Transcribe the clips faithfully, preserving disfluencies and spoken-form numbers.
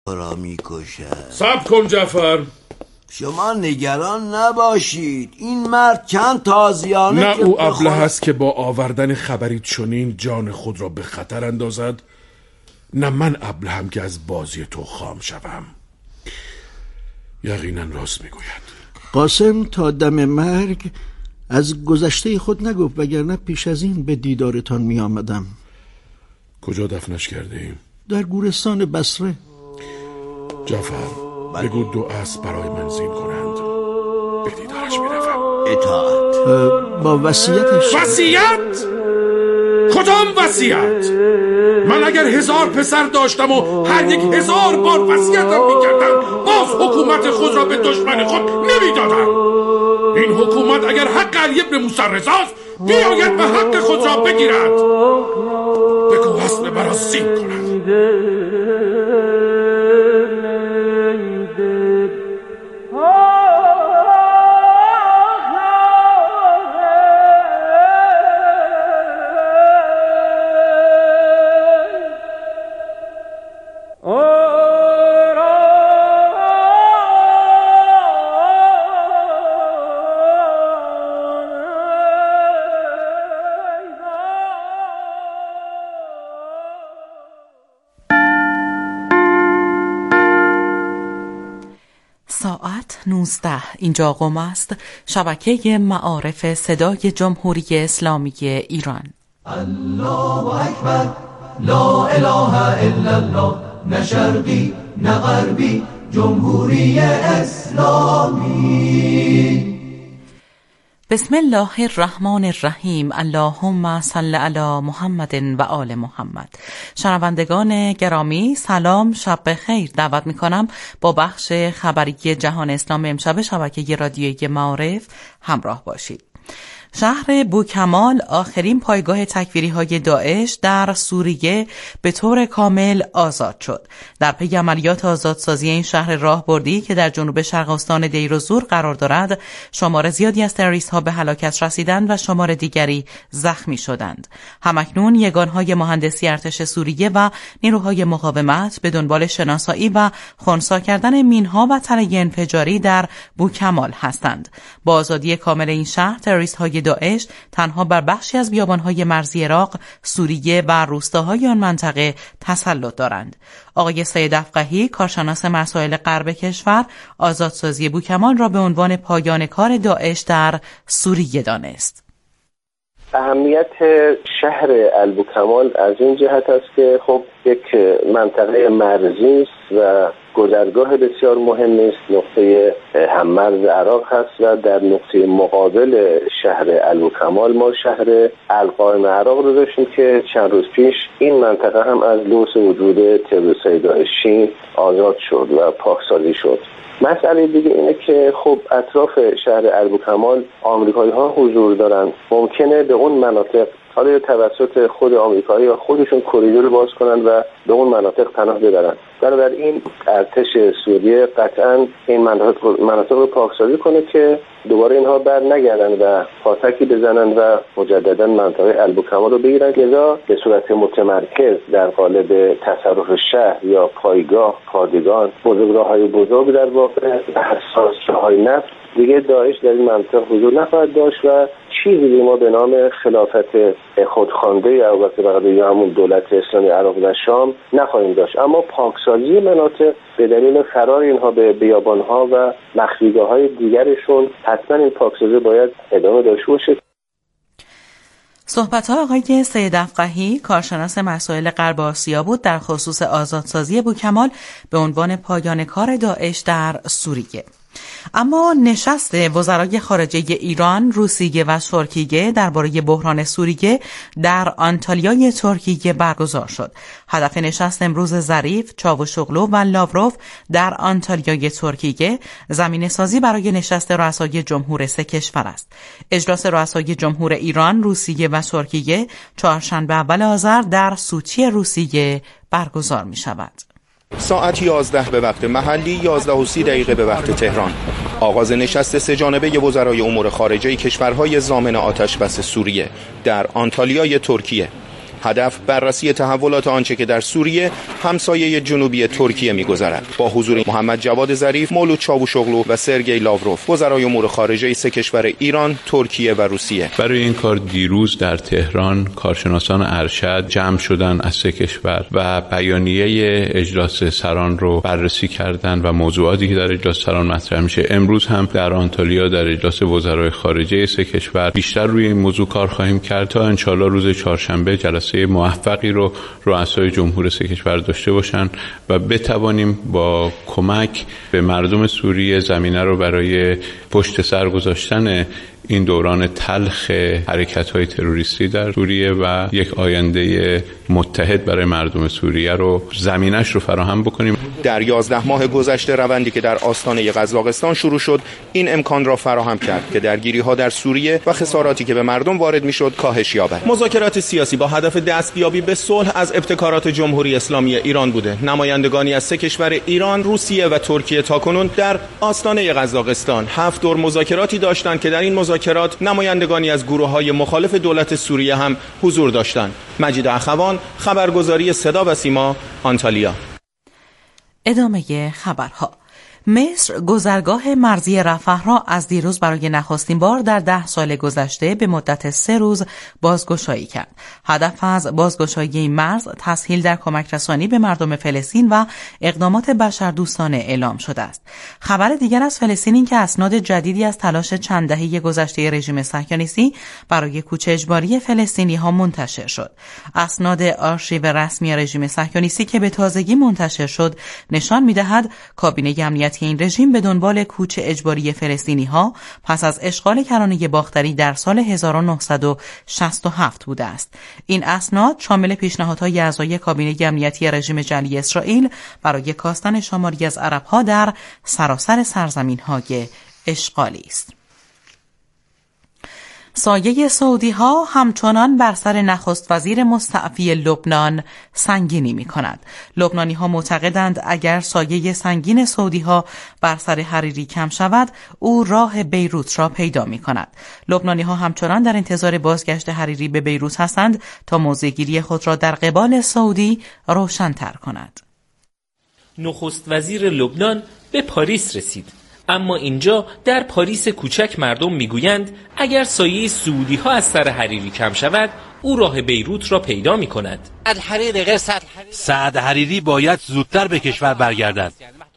را میکشد. صبر کن جعفر. شما نگران نباشید، این مرد چند تازیانه نه که او ابله بخور... است که با آوردن خبری چنین جان خود را به خطر اندازد، نه من ابله هم که از بازی تو خام شوم. یقینا راست میگوید. قاسم تا دم مرگ از گذشته خود نگفت، وگرنه پیش از این به دیدارتان می آمدم. کجا دفنش کرده ایم؟ در گورستان بصره. جعفر بگو دو اسب برای من زین کنند، به دیدارش می روم. اطاعت. با وصیتش. وصیت؟ کدام وصیت؟ من اگر هزار پسر داشتم و هر یک هزار بار وصیتم میکردم، باز حکومت خود را به دشمن خود نمیدادم. این حکومت اگر حق علی ابن موسی رضاست، بیاید و حق خود را بگیرد. بگو اصل مرا زین کنند. ساعت نوزده. اینجا قم است، شبکه معارف صدای جمهوری اسلامی ایران. الله اکبر، لا اله الا الله، نه شرقی نه غربی، جمهوری اسلامی. بسم الله الرحمن الرحیم. اللهم صل علی محمد و آل محمد. شنوندگان گرامی سلام، شب بخیر. دعوت میکنم با بخش خبری جهان اسلام امشب شبکه رادیویی معارف همراه باشید. شهر بوکمال، آخرین پایگاه تکفیری‌های داعش در سوریه، به طور کامل آزاد شد. در پی عملیات آزادسازی این شهر راهبردی که در جنوب شرق استان دیر و زور قرار دارد، شمار زیادی از تروریست‌ها به هلاکت رسیدند و شمار دیگری زخمی شدند. همکنون یگانهای مهندسی ارتش سوریه و نیروهای مقاومت به دنبال شناسایی و خنثی کردن مین‌ها و تله انفجاری در بوکمال هستند. با آزادی کامل این شهر، تروریست‌های داعش تنها بر بخشی از بیابان‌های مرزی عراق، سوریه و روستاهای آن منطقه تسلط دارند. آقای سید افقهی، کارشناس مسائل غرب کشور، آزادسازی بوکمال را به عنوان پایان کار داعش در سوریه دانست. اهمیت شهر البوکمال از این جهت است که خب یک منطقه مرزی است و گذرگاه بسیار مهمی است، نقطه هممرز عراق هست و در نقطه مقابل شهر البوکمال ما شهر القائم عراق رو داشتیم که چند روز پیش این منطقه هم از لوث وجود تروریست‌های داعشی آزاد شد و پاکسازی شد. مسئله دیگه اینه که خب اطراف شهر البوکمال آمریکایی ها حضور دارن، ممکنه به اون مناطق حالا توسط خود آمریکایی یا خودشون کریدور باز کنن و به اون مناطق پناه ببرن. بنابراین ارتش سوریه قطعاً این مناطق مناطق رو پاکسازی کنه که دوباره اینها بر نگردن و پاتکی بزنن و مجددا منطقه البوکمال رو بگیرن، لذا به صورت متمرکز در قالب تصرف شهر یا پایگاه، پادگان، بزرگراه‌های بزرگ در واقع حساس راه‌های نفت دیگه داعش در این منطقه حضور نخواهد داشت و چیزی ما به نام خلافت خودخوانده یا البته یا همون دولت اسلامی عراق و شام نخواهیم داشت. اما پاکسازی مناطق به دلیل فرار اینها به بیابان‌ها و مخفیگاه‌های دیگرشون حتما این پاکسازی باید ادامه داشته باشه. صحبت‌ها آقای سید افقهی، کارشناس مسائل غرب آسیا بود در خصوص آزادسازی بوکمال به عنوان پایان کار داعش در سوریه. اما نشست وزرای خارجه ایران، روسیه و ترکیه درباره بحران سوریه در آنتالیای ترکیه برگزار شد. هدف نشست امروز ظریف، چاوشوغلو و لاوروف در آنتالیای ترکیه زمینه سازی برای نشست رؤسای جمهور سه کشور است. اجلاس رؤسای جمهور ایران، روسیه و ترکیه چهارشنبه اول آذر در سوچی روسیه برگزار می شود. ساعت یازده به وقت محلی، یازده و سی دقیقه به وقت تهران. آغاز نشست سه جانبه وزرای امور خارجه کشورهای ضامن آتش‌بس سوریه در آنتالیای ترکیه. هدف بررسی تحولات آنچه که در سوریه همسایه جنوبی ترکیه می‌گذرد. با حضور محمد جواد ظریف، مولود چاوشوغلو و سرگئی لاوروف، وزرای امور خارجه سه کشور ایران، ترکیه و روسیه. برای این کار دیروز در تهران کارشناسان ارشد جمع شدن از سه کشور و بیانیه اجلاس سران رو بررسی کردن و موضوعاتی که در اجلاس سران مطرح میشه. امروز هم در آنتالیا در اجلاس وزرای خارجه سه کشور بیشتر روی این موضوع کار خواهیم کرد تا انشالله روز چهارشنبه جلسه موفقی رو رؤسای جمهور سه کشور داشته باشن و بتوانیم با کمک به مردم سوریه زمینه رو برای پشت سر گذاشتن این دوران تلخ حرکت‌های تروریستی در سوریه و یک آینده متحد برای مردم سوریه رو زمینش رو فراهم بکنیم. در یازده ماه گذشته روندی که در آستانه قزاقستان شروع شد این امکان را فراهم کرد که درگیری‌ها در سوریه و خساراتی که به مردم وارد می‌شد کاهش یابد. مذاکرات سیاسی با هدف دستیابی به صلح از ابتکارات جمهوری اسلامی ایران بوده. نمایندگانی از سه کشور ایران، روسیه و ترکیه تاکنون در آستانه قزاقستان هفت دور مذاکراتی داشتند که در این مذاکرات نمایندگانی از گروه‌های مخالف دولت سوریه هم حضور داشتند. مجید اخوان، خبرگزاری صدا و سیما، آنتالیا. ادامه خبرها. مصر گذرگاه مرزی رفح را از دیروز برای نخستین بار در ده سال گذشته به مدت سه روز بازگشایی کرد. هدف از بازگشایی این مرز تسهیل در کمک رسانی به مردم فلسطین و اقدامات بشردوستانه اعلام شده است. خبر دیگر از فلسطین این که اسناد جدیدی از تلاش چند دهه گذشته رژیم صهیونیستی برای کوچ اجباری فلسطینی‌ها منتشر شد. اسناد آرشیو رسمی رژیم صهیونیستی که به تازگی منتشر شد نشان می‌دهد کابینه امنیتی این رژیم به دنبال کوچ اجباری فلسطینی‌ها پس از اشغال کرانه باختری در سال هزار و نهصد و شصت و هفت بوده است. این اسناد شامل پیشنهادهای اعضای کابینه امنیتی رژیم جعلی اسرائیل برای کاستن شماری از عرب‌ها در سراسر سرزمین‌های اشغالی است. سایه سعودی‌ها همچنان بر سر نخست وزیر مستعفی لبنان سنگینی می‌کند. لبنانی‌ها معتقدند اگر سایه سنگین سعودی‌ها بر سر حریری کم شود، او راه بیروت را پیدا می‌کند. لبنانی‌ها همچنان در انتظار بازگشت حریری به بیروت هستند تا موضع‌گیری خود را در قبال سعودی روشن‌تر کند. نخست وزیر لبنان به پاریس رسید. اما اینجا در پاریس کوچک مردم میگویند اگر سایه سعودی ها از سر حریری کم شود او راه بیروت را پیدا می کند. سعد حریری باید زودتر به کشور برگردد.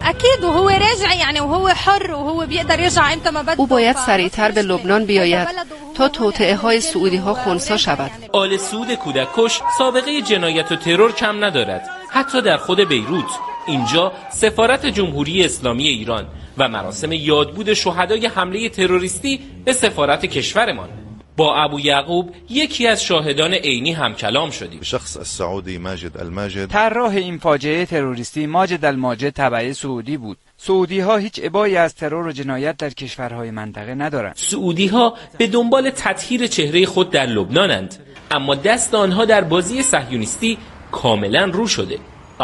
او باید سریعتر به لبنان بیاید تا توطئه های سعودی ها خنثی شود. آل سعود کودککش سابقه جنایت و ترور کم ندارد. حتی در خود بیروت، اینجا سفارت جمهوری اسلامی ایران و مراسم یادبود شهدای حمله تروریستی به سفارت کشورمان. با ابو یعقوب یکی از شاهدان عینی هم کلام شدیم. شخص السعودی ماجد الماجد، طراح این فاجعه تروریستی ماجد الماجد تبع سعودی بود. سعودی ها هیچ ابایی از ترور و جنایت در کشورهای منطقه ندارند. سعودی ها به دنبال تطهیر چهره خود در لبنانند، اما دست آنها در بازی صهیونیستی کاملا رو شده.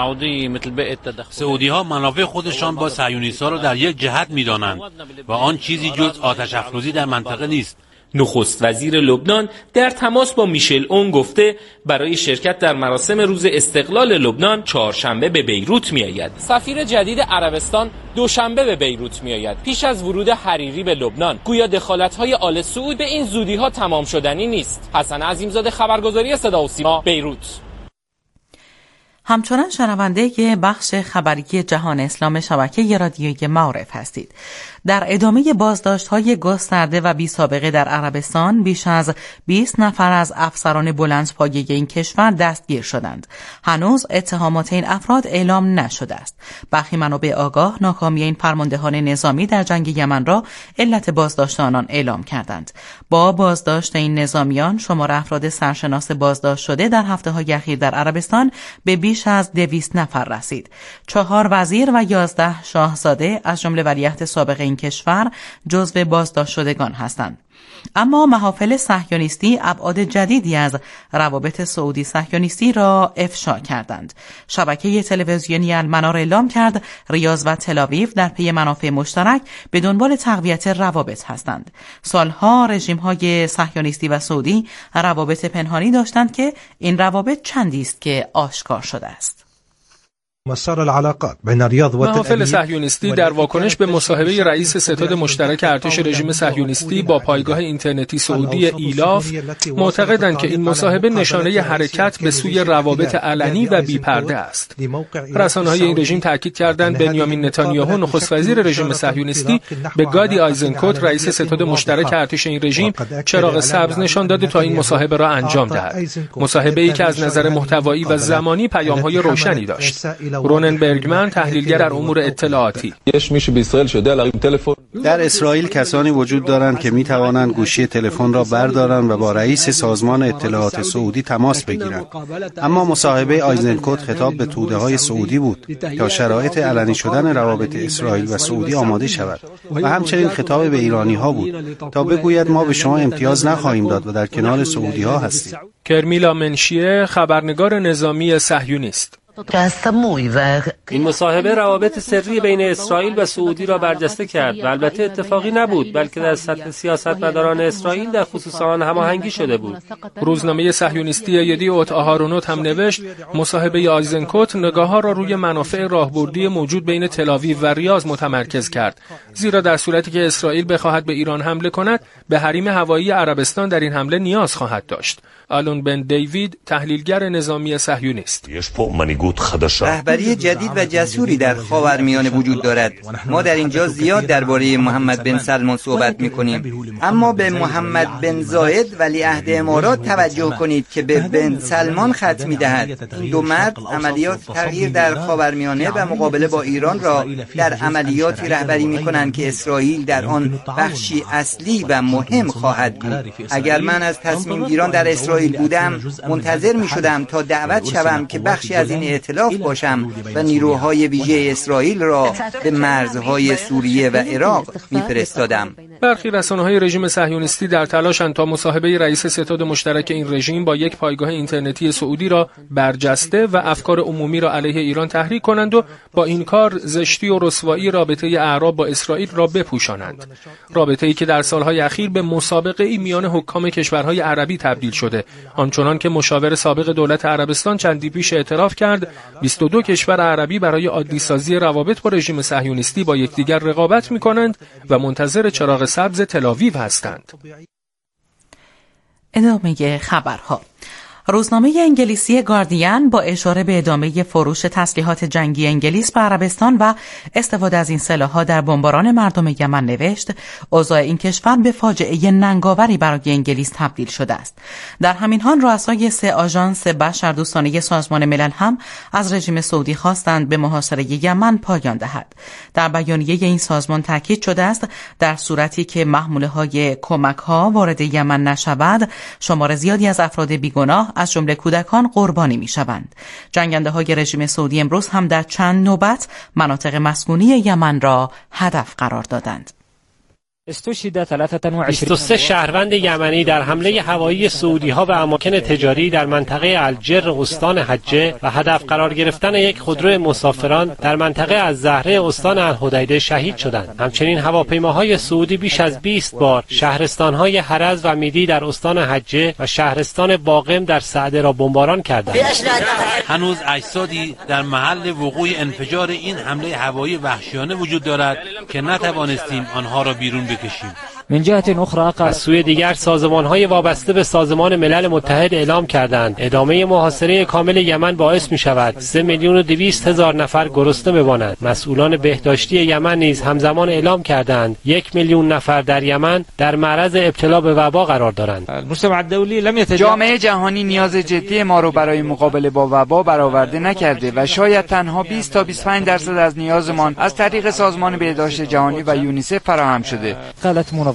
سعودی ها منافع خودشان با صهیونیست‌ها را در یک جهت می‌دانند و آن چیزی جز آتش افروزی در منطقه نیست. نخست وزیر لبنان در تماس با میشل اون گفته برای شرکت در مراسم روز استقلال لبنان چهارشنبه به بیروت میآید. سفیر جدید عربستان دوشنبه به بیروت میآید پیش از ورود حریری به لبنان. گویا دخالت‌های آل سعود به این زودی‌ها تمام شدنی نیست. حسن عظیمزاده، خبرگزاری صدا و سیما، بیروت. همچنان شنونده بخش خبری جهان اسلام شبکه رادیویی معارف هستید. در ادامه بازداشت‌های گسترده و بی‌سابقه در عربستان بیش از بیست نفر از افسران بلندپایه این کشور دستگیر شدند. هنوز اتهامات این افراد اعلام نشده است. برخی منابع آگاه ناکامی این فرماندهان نظامی در جنگ یمن را علت بازداشت آنان اعلام کردند. با بازداشت این نظامیان شمار افراد سرشناس بازداشت شده در هفته‌های اخیر در عربستان به بیش از دویست نفر رسید. چهار وزیر و یازده شاهزاده از جمله ولیعهد سابق این کشور جزو بازداشت شدگان هستند. اما محافل صهیونیستی ابعاد جدیدی از روابط سعودی صهیونیستی را افشا کردند. شبکه تلویزیونی المنار اعلام کرد ریاض و تل‌آویو در پی منافع مشترک به دنبال تقویت روابط هستند. سالها رژیم‌های صهیونیستی و سعودی روابط پنهانی داشتند که این روابط چندی است که آشکار شده است. محافل صهیونیستی در واکنش به مصاحبه رئیس ستاد مشترک ارتش رژیم صهیونیستی با پایگاه اینترنتی سعودی ایلاف معتقدند که این مصاحبه نشانه حرکت به سوی روابط علنی و بی‌پرده است. رسانه‌های این رژیم تاکید کردند بنیامین نتانیاهو نخست وزیر رژیم صهیونیستی به گادی آیزنکوت رئیس ستاد مشترک ارتش این رژیم چراغ سبز نشان داده تا این مصاحبه را انجام دهد. مصاحبه‌ای که از نظر محتوایی و زمانی پیام‌های روشنی داشت. رونن برگمن تحلیلگر در امور اطلاعاتی: در اسرائیل کسانی وجود دارند که می توانند گوشی تلفن را بردارند و با رئیس سازمان اطلاعات سعودی تماس بگیرند. اما مصاحبه آیزنکوت خطاب به توده‌های سعودی بود تا شرایط علنی شدن روابط اسرائیل و سعودی آماده شود و همچنین خطاب به ایرانی‌ها بود تا بگوید ما به شما امتیاز نخواهیم داد و در کنار سعودی‌ها هستیم. کرمیلا منشیه خبرنگار نظامی صهیونیست: این مصاحبه روابط سری بین اسرائیل و سعودی را برجسته کرد و البته اتفاقی نبود، بلکه در سطح سیاستمداران اسرائیل در خصوص آن هماهنگی شده بود. روزنامه صهیونیستی یدیعوت آهارونوت هم نوشت مصاحبه آیزنکوت نگاه‌ها را روی منافع راهبردی موجود بین تل‌آویو و ریاض متمرکز کرد، زیرا در صورتی که اسرائیل بخواهد به ایران حمله کند به حریم هوایی عربستان در این حمله نیاز خواهد داشت. آلون بن دیوید تحلیلگر نظامی صهیونیست: رهبری جدید و جسوری در خاورمیانه وجود دارد. ما در اینجا زیاد درباره محمد بن سلمان صحبت می‌کنیم، اما به محمد بن زاید ولیعهد امارات توجه کنید که به بن سلمان خط می‌دهد. این دو مرد عملیات تغییر در خاورمیانه و مقابله با ایران را در عملیاتی رهبری می‌کنند که اسرائیل در آن بخشی اصلی و مهم خواهد بود. اگر من از تصمیم گیران در اسرائیل بودم، منتظر می‌شدم تا دعوت شوم که بخشی از این ائتلاف باشم و نیروهای ویژه اسرائیل را به مرزهای سوریه و عراق می‌فرستادم. برخی رسانه‌های رژیم صهیونیستی در تلاشند تا مصاحبه رئیس ستاد مشترک این رژیم با یک پایگاه اینترنتی سعودی را برجسته و افکار عمومی را علیه ایران تحریک کنند و با این کار زشتی و رسوایی رابطه اعراب با اسرائیل را بپوشانند. رابطه‌ای که در سالهای اخیر به مسابقه‌ای میان حکام کشورهای عربی تبدیل شده، آنچنان که مشاور سابق دولت عربستان چندی پیش اعتراف کرد بیست و دو کشور عربی برای عادی‌سازی روابط با رژیم صهیونیستی با یکدیگر رقابت می‌کنند و منتظر چراغ سبز تل‌آویو هستند. ادامه خبرها. روزنامه انگلیسی گاردین با اشاره به ادامه فروش تسلیحات جنگی انگلیس به عربستان و استفاده از این سلاح‌ها در بمباران مردم یمن نوشت اوضاع این کشور به فاجعه ننگاوری برای انگلیس تبدیل شده است. در همین حال رؤسای سه آژانس بشردوستانه سازمان ملل هم از رژیم سعودی خواستند به محاصره یمن پایان دهد. در بیانیه این سازمان تاکید شده است در صورتی که محموله‌های کمک‌ها وارد یمن نشود، شمار زیادی از افراد بیگناه از جمله کودکان قربانی می‌شوند. جنگنده‌های رژیم سعودی امروز هم در چند نوبت مناطق مسکونی یمن را هدف قرار دادند. بیست و سه شهروند یمنی در حمله هوایی سعودی‌ها و اماکن تجاری در منطقه الجر استان حجه و هدف قرار گرفتن یک خودرو مسافران در منطقه الزهره استان الحدیده شهید شدند. همچنین هواپیماهای سعودی بیش از بیست بار شهرستان‌های هرز و میدی در استان حجه و شهرستان باقم در سعده را بمباران کردند. هنوز اجسادی در محل وقوع انفجار این حمله هوایی وحشیانه وجود دارد که نتوانستیم آنها را بیرون بکشیم. من جهت اخرى از سوی دیگر سازمان‌های وابسته به سازمان ملل متحد اعلام کردند ادامه محاصره کامل یمن باعث می‌شود سه میلیون و دویست هزار نفر گرسنه بمانند. مسئولان بهداشتی یمن نیز همزمان اعلام کردند یک میلیون نفر در یمن در معرض ابتلا به وبا قرار دارند. جامعه جهانی نیاز جدی ما را برای مقابله با وبا برآورده نکرده و شاید تنها بیست تا بیست و پنج درصد از نیازمان از طریق سازمان بهداشت جهانی و یونیسف فراهم شده.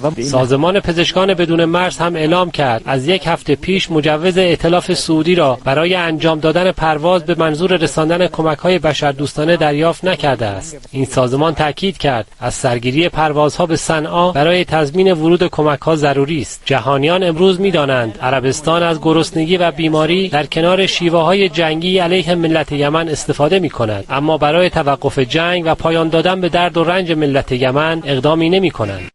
سازمان پزشکان بدون مرز هم اعلام کرد از یک هفته پیش مجوز ائتلاف سعودی را برای انجام دادن پرواز به منظور رساندن کمک‌های بشردوستانه دریافت نکرده است. این سازمان تاکید کرد از سرگیری پروازها به صنعا برای تضمین ورود کمک‌ها ضروری است. جهانیان امروز می‌دانند عربستان از گرسنگی و بیماری در کنار شیوه‌های جنگی علیه ملت یمن استفاده می‌کند، اما برای توقف جنگ و پایان دادن به درد و رنج ملت یمن اقدامی نمی‌کنند.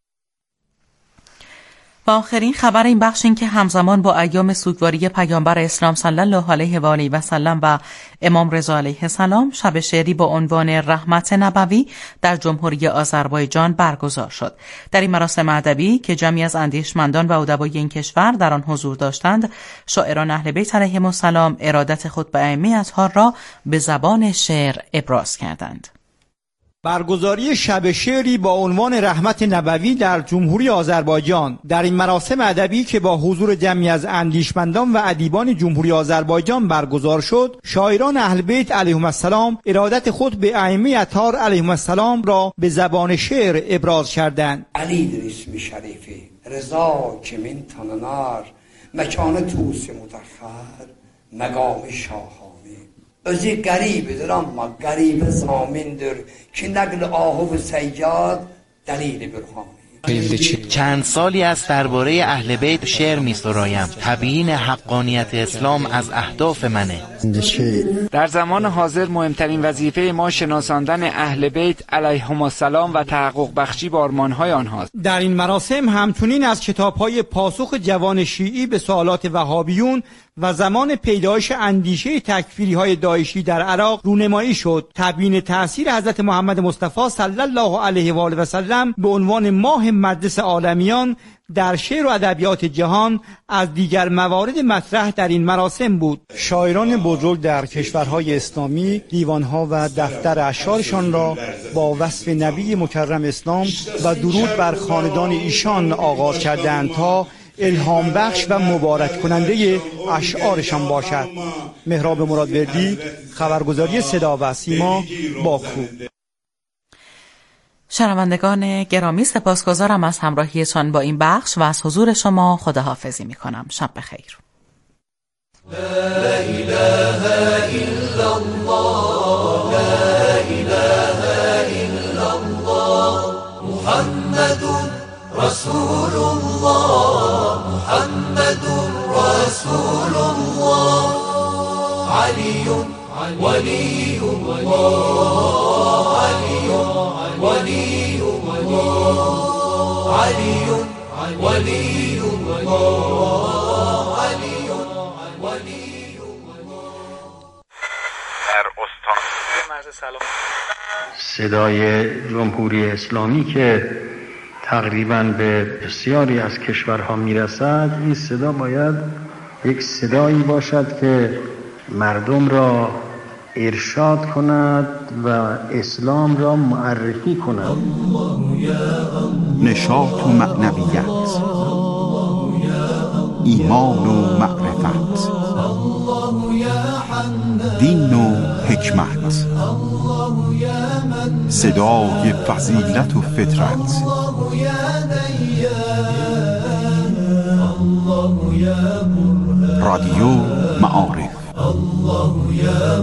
و آخرین خبر این بخش این که همزمان با ایام سوگواری پیامبر اسلام صلی الله علیه و آله و سلم و امام رضا علیه السلام، شب شعری با عنوان رحمت نبوی در جمهوری آذربایجان برگزار شد. در این مراسم ادبی که جمعی از اندیشمندان و ادبای این کشور در آن حضور داشتند، شاعران اهل بیت علیهم السلام ارادت خود به ائمه اطهار را به زبان شعر ابراز کردند. برگزاری شب شعری با عنوان رحمت نبوی در جمهوری آذربایجان. در این مراسم ادبی که با حضور جمعی از اندیشمندان و ادیبان جمهوری آذربایجان برگزار شد، شاعران اهل بیت علیهم السلام ارادت خود به ائمه اطهار علیهم السلام را به زبان شعر ابراز کردند. علی در اسم شریفه رضا که من تننار مکان توس متخر مقام شاه özü qəribidir amma qəribə zamindir ki nəql ahı və səyyad dəlil bürhan. چند سالی است درباره اهل بیت شعر می‌سرایم. تبیین حقانیت اسلام از اهداف منه. در زمان حاضر مهمترین وظیفه ما شناساندن اهل بیت علیهم السلام و تحقق بخشی به آرمان‌های آنهاست. در این مراسم همچنین از کتاب‌های پاسخ جوان شیعی به سوالات وهابیون و زمان پیدایش اندیشه تکفیری‌های داعشی در عراق رونمایی شد. تبیین تأثیر حضرت محمد مصطفی صلی الله علیه و آله و سلم به عنوان ماه مجلس عالمیان در شعر و ادبیات جهان از دیگر موارد مطرح در این مراسم بود. شاعران بزرگ در کشورهای اسلامی دیوانها و دفتر اشعارشان را با وصف نبی مکرم اسلام و درود بر خاندان ایشان آغاز کردند تا الهام بخش و مبارک کننده اشعارشان باشد. مهراب مرادوردی، خبرگزاری صدا و سیما، باکو. شنوندگان گرامی، سپاسگزارم از همراهیتان با این بخش و از حضور شما خداحافظی می کنم. شب بخیر. لا اله الا الله لا اله الا الله محمد رسول الله محمد رسول الله علی ولی الله علی ولی الله علی ولی الله علی ولی در استان مرز سلام صدای جمهوری اسلامی که تقریباً به بسیاری از کشورها میرسد، این صدا باید یک صدایی باشد که مردم را ارشاد کند و اسلام را معرفی کند. نشاط و معنویت، ایمان و معرفت، دین و حکمت، صدای فضیلت و فطرت، رادیو معارف. الله یا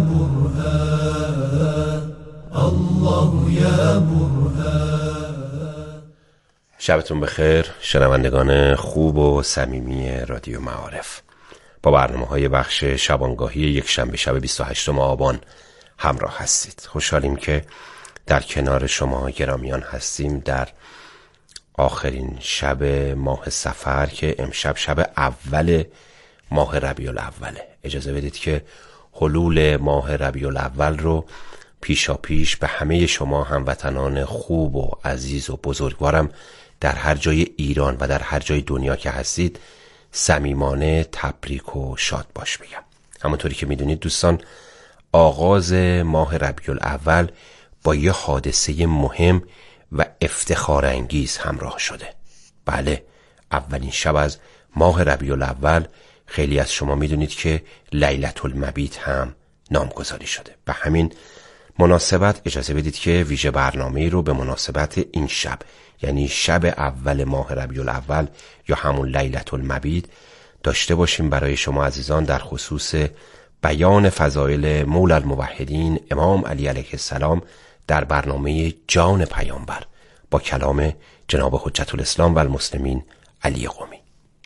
برهان الله یا برهان. شبتون بخیر شنوندگان خوب و صمیمی رادیو معارف. با برنامه‌های بخش شبانگاهی یک شنبه شب بیست و هشتم آبان همراه هستید. خوشحالیم که در کنار شما گرامیان هستیم در آخرین شب ماه صفر که امشب شب اول ماه ربیع الاوله. اجازه بدید که حلول ماه ربیع الاول رو پیشا پیش به همه شما هموطنان خوب و عزیز و بزرگوارم در هر جای ایران و در هر جای دنیا که هستید صمیمانه تبریک و شاد باش بگم. همونطوری که میدونید دوستان، آغاز ماه ربیع الاول با یه حادثه مهم و افتخار انگیز همراه شده. بله، اولین شب از ماه ربیع الاول خیلی از شما میدونید که لیلة المبیت هم نامگذاری شده. به همین مناسبت اجازه بدید که ویژه برنامه‌ای رو به مناسبت این شب، یعنی شب اول ماه ربیع الاول یا همون لیلة المبید، داشته باشیم برای شما عزیزان در خصوص بیان فضایل مولا الموحدین امام علی علیه السلام در برنامه جان پیامبر با کلام جناب حجت الاسلام و المسلمین علی قمی.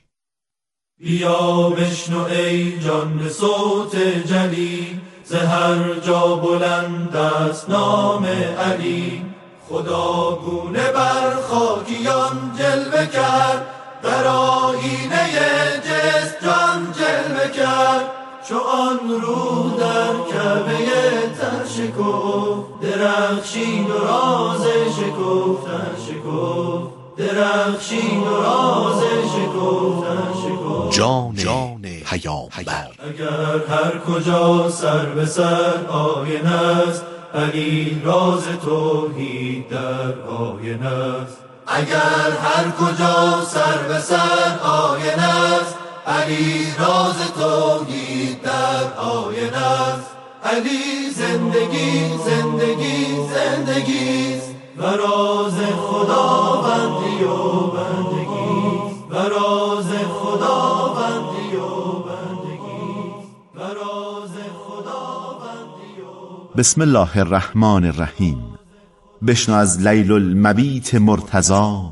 بیا بشنو ای جان به صوت جلی، ز هر جا بلند است نام علی. خدا گونه بر خاکیان جلوه کرد، در آیینه جسم جان جلوه کرد. چو آن رو در کعبه تر شکفت، درخشید و راز شکفتن شکفت. درخشید و راز شکفتن شکفت. جان پیامبر. اگر هر کجا سر به سر آینه است، علی راز توحید در آینه است. اگر هر کجا سر به سر آینه است، علی راز توحید در آینه است. علی زندگی زندگی زندگی و راز خداوندی و بندگی، و راز خداوندی و بندگی، و راز خداوندی و. بسم الله الرحمن الرحیم. بشنو از لیل المبیت مرتضی،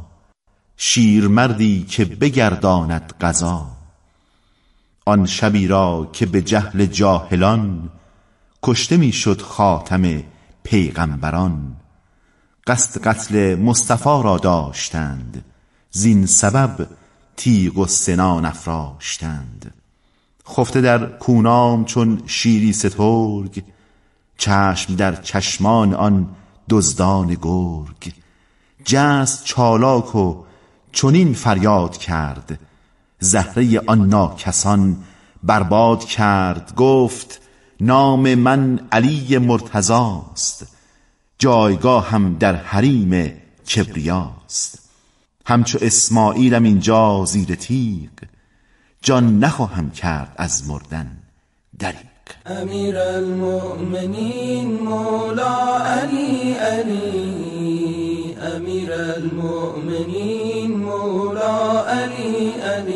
شیرمردی که بگرداند قضا. آن شبی را که به جهل جاهلان، کشته می شد خاتم پیغمبران. قصد قتل مصطفی را داشتند، زین سبب تیغ و سنان افراشتند. خفته در کونام چون شیری سترگ، چشم در چشمان آن دزدان گرگ. جست چالاک و چنین فریاد کرد، زهره آن ناکسان برباد کرد. گفت نام من علی مرتضاست، جایگاه هم در حریم کبریاست. همچو اسماعیلم اینجا زیر تیغ، جان نخواهم کرد از مردن دریغ. امیر المؤمنین مولا علی علی، امیر المؤمنین مولا علی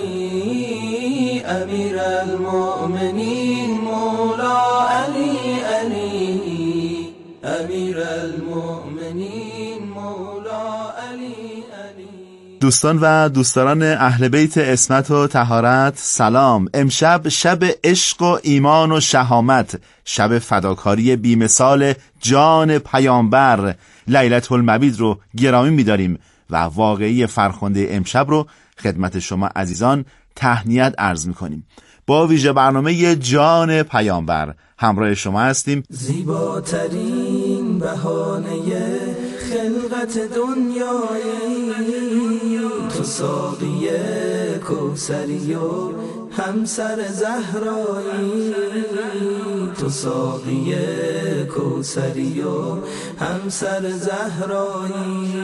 علی، امیر المؤمنین مولا علی علی، امیر المؤمنین مولا علی علی. دوستان و دوستداران اهل بیت عصمت و طهارت، سلام. امشب شب عشق و ایمان و شهامت، شب فداکاری بی‌مثال جان پیامبر لیلة المبید رو گرامی می‌داریم و واقعی فرخنده امشب رو خدمت شما عزیزان تهنیت عرض می‌کنیم. با ویژه برنامه جان پیامبر همراه شما هستیم. زیباترین بهانه خلقت دنیایی، تو ساقی کوثری و همسر زهرایی، تو ساقی کوثری و همسر زهرایی.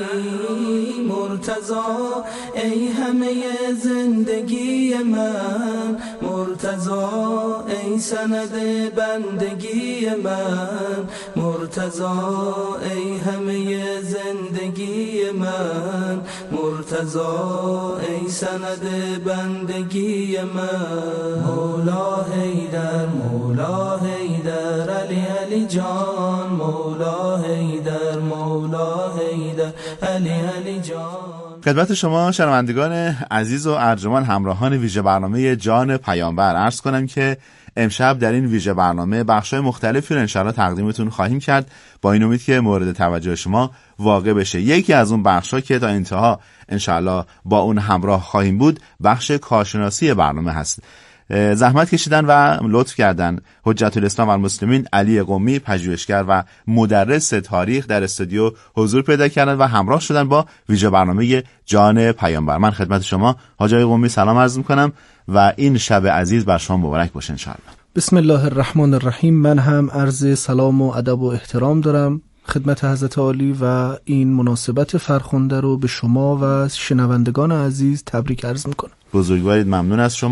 مرتضی ای همه زندگی من، مرتضی ای سند بندگی من، مرتضی ای همه زندگی من، مرتضی ای سند بندگی من. مولا حیدر مولا حیدر علی علی جان، مولا حیدر مولا حیدر علی علی جان. خدمت شما شنوندگان عزیز و ارجمند همراهان ویژه برنامه جان پیامبر عرض کنم که امشب در این ویژه برنامه بخش‌های مختلفی رو انشاءالله تقدیمتون خواهیم کرد، با این امید که مورد توجه شما واقع بشه. یکی از اون بخش‌ها که تا انتها انشاءالله با اون همراه خواهیم بود، بخش کارشناسی برنامه هست. زحمت کشیدن و لطف کردن حجت الاسلام و المسلمین علی قمی، پژوهشگر و مدرس تاریخ، در استودیو حضور پیدا کردن و همراه شدن با ویژه برنامه جان پیامبر. من خدمت شما حاج آقای قمی سلام عرض میکنم و این شب عزیز بر شما مبارک باشه انشاءالله. بسم الله الرحمن الرحیم. من هم عرض سلام و ادب و احترام دارم خدمت حضرت عالی و این مناسبت فرخنده رو به شما و شنوندگان عزیز تبریک عرض میکنم. بزرگوارید، ممنون از شما.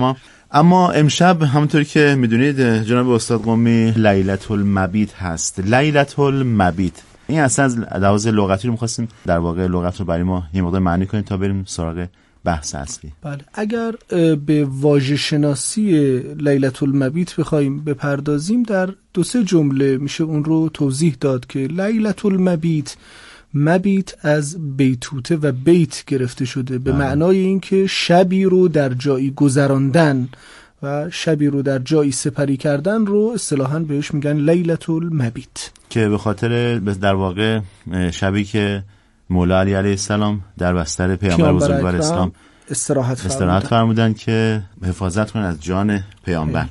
اما امشب همونطور که میدونید جناب استاد قمی لیلة المبیت هست. لیلة المبیت این اصلا از لحاظ لغتی رو می‌خواستیم در واقع لغت رو برای ما یه مقدار معنی کنیم تا بریم سراغ بحث اصلی. بله، اگر به واژه شناسی لیلة المبیت بخوایم بپردازیم در دو سه جمله میشه اون رو توضیح داد که لیلة المبیت، مبیت از بیتوته و بیت گرفته شده به معنای اینکه شبی رو در جایی گذراندن و شبی رو در جایی سپری کردن رو اصطلاحاً بهش میگن لیلة المبیت، که به خاطر در واقع شبی که مولا علی علیه السلام در بستر پیامبر بزرگوار اسلام استراحت استراحت فرمودن که حفاظت کنن از جان پیامبر.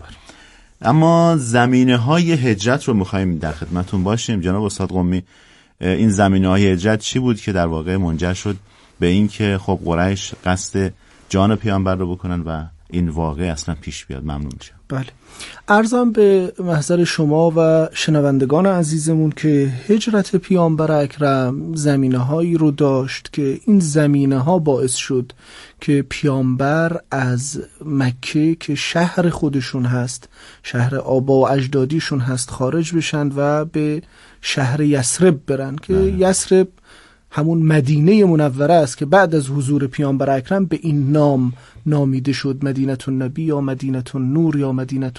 اما زمینه های هجرت رو میخوایم در خدمتون باشیم. جناب استاد قمی، این زمینه های هجرت چی بود که در واقع منجر شد به این که خب قریش قصد جان پیامبر رو بکنن و این واقع اصلا پیش بیاد؟ ممنون میشم. بله، عرضم به محضر شما و شنوندگان عزیزمون که هجرت پیامبر اکرم زمینه هایی رو داشت که این زمینه ها باعث شد که پیامبر از مکه که شهر خودشون هست، شهر آبا و اجدادیشون هست، خارج بشن و به شهر یثرب برن که یثرب همون مدینه منوره است که بعد از حضور پیامبر اکرم به این نام نامیده شد، مدینه النبی یا مدینه النور یا مدینه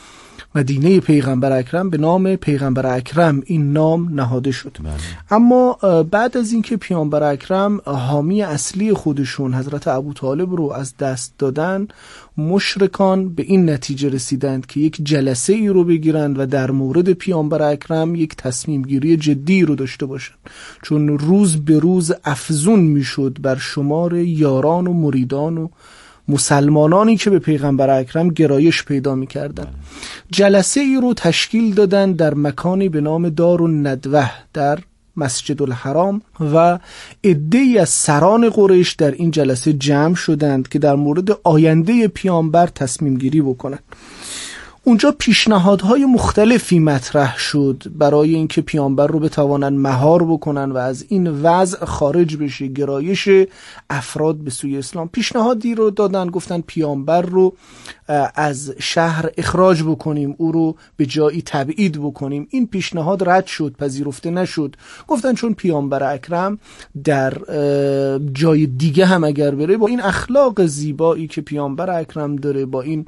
مدینه پیغمبر اکرم، به نام پیغمبر اکرم این نام نهاده شد. بله. اما بعد از اینکه پیامبر اکرم حامی اصلی خودشون حضرت ابوطالب رو از دست دادن، مشرکان به این نتیجه رسیدند که یک جلسه ای رو بگیرند و در مورد پیامبر اکرم یک تصمیم گیری جدی رو داشته باشند، چون روز به روز افزون میشد بر شمار یاران و مریدان و مسلمانانی که به پیغمبر اکرم گرایش پیدا می‌کردند. جلسه ای رو تشکیل دادن در مکانی به نام دارالندوه در مسجد الحرام و عده‌ای از سران قریش در این جلسه جمع شدند که در مورد آینده پیامبر تصمیم گیری بکنند. اونجا پیشنهادهای مختلفی مطرح شد برای اینکه پیامبر رو بتوانن مهار بکنن و از این وضع خارج بشه گرایش افراد به سوی اسلام. پیشنهادی رو دادن، گفتن پیامبر رو از شهر اخراج بکنیم، او رو به جایی تبعید بکنیم. این پیشنهاد رد شد، پذیرفته نشد. گفتن چون پیامبر اکرم در جای دیگه هم اگر بره با این اخلاق زیبایی که پیامبر اکرم داره، با این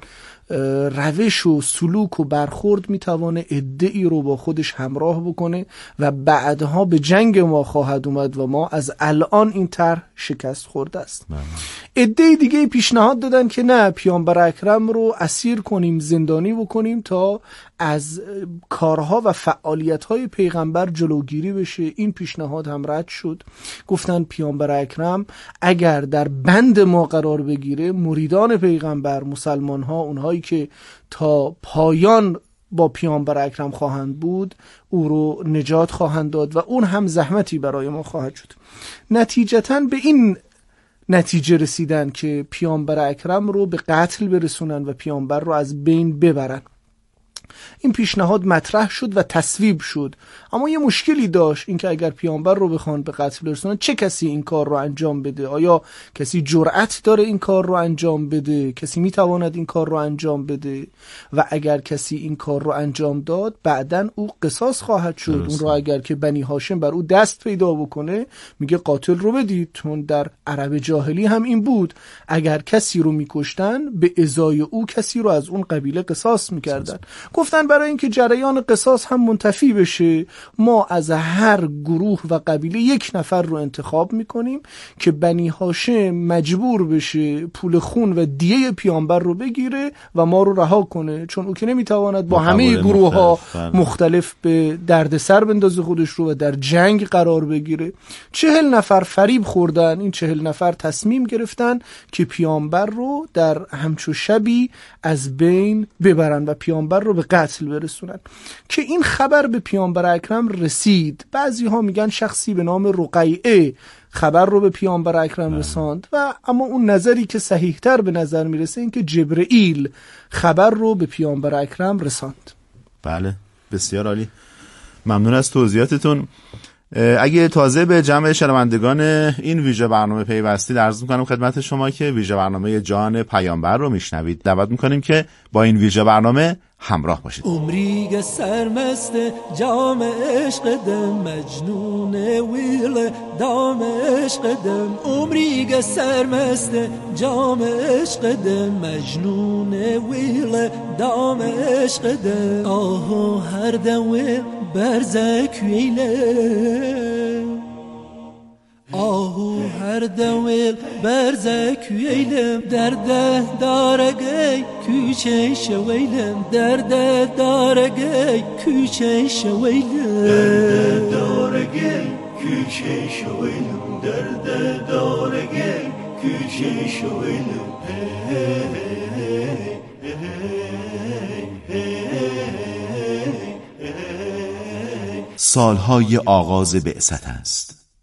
روش و سلوک و برخورد میتوانه عده‌ای رو با خودش همراه بکنه و بعدها به جنگ ما خواهد اومد و ما از الان این طرح شکست خورده است. عده دیگه پیشنهاد دادن که نه، پیامبر اکرم رو اسیر کنیم، زندانی بکنیم تا از کارها و فعالیت‌های پیغمبر جلوگیری بشه. این پیشنهاد هم رد شد. گفتن پیامبر اکرم اگر در بند ما قرار بگیره، مریدان پیغمبر، مسلمان‌ها، اونهایی که تا پایان با پیامبر اکرم خواهند بود، او رو نجات خواهند داد و اون هم زحمتی برای ما خواهد شد. نتیجتاً به این نتیجه رسیدن که پیامبر اکرم رو به قتل برسونن و پیامبر رو از بین ببرن. این پیشنهاد مطرح شد و تصویب شد، اما یه مشکلی داشت، اینکه اگر پیامبر رو بخوان به قتل برسونن، چه کسی این کار رو انجام بده؟ آیا کسی جرأت داره این کار رو انجام بده؟ کسی میتواند این کار رو انجام بده؟ و اگر کسی این کار رو انجام داد، بعدن او قصاص خواهد شد. اون رو اگر که بنی هاشم بر او دست پیدا بکنه، میگه قاتل رو بدید. چون در عرب جاهلی هم این بود، اگر کسی رو میکشتن، به ازای او کسی رو از اون قبیله قصاص میکردن. گفتن برای اینکه جریان قصاص هم منتفی بشه، ما از هر گروه و قبیله یک نفر رو انتخاب میکنیم که بنی هاشم مجبور بشه پول خون و دیه پیامبر رو بگیره و ما رو رها کنه، چون او که نمیتواند با همه گروه ها مختلف, مختلف به دردسر بندازه خودش رو و در جنگ قرار بگیره. چهل نفر فریب خوردن. این چهل نفر تصمیم گرفتن که پیامبر رو در همچو شبی از بین ببرن و پیامبر رو به قتل برسونن. که این خبر به پیامبر اکرم رسید. بعضی ها میگن شخصی به نام رقیعه خبر رو به پیامبر اکرم رساند، و اما اون نظری که صحیح تر به نظر میرسه این که جبرئیل خبر رو به پیامبر اکرم رساند. بله، بسیار عالی، ممنون از توضیحاتتون. اگه تازه به جمع شنوندگان این ویژه برنامه پیوستید، عرض می‌کنم خدمت شما که ویژه برنامه جان پیامبر رو میشنوید. دعوت می‌کنیم که با این ویژه برنامه همراه باشید. عمریگ سرمست جام عشق دم مجنون ویل دام عشق دم عمریگ سرمست جام عشق دم مجنون ویل دام عشق دم آه هر دم برزک ویله آهو هر دویل برزک ویلم درده دارگی کوچه شویلم درده دارگی کوچه شویلم درده دارگی کوچه شویلم درده دارگی کوچه شویلم سالهای آغاز بعثت است.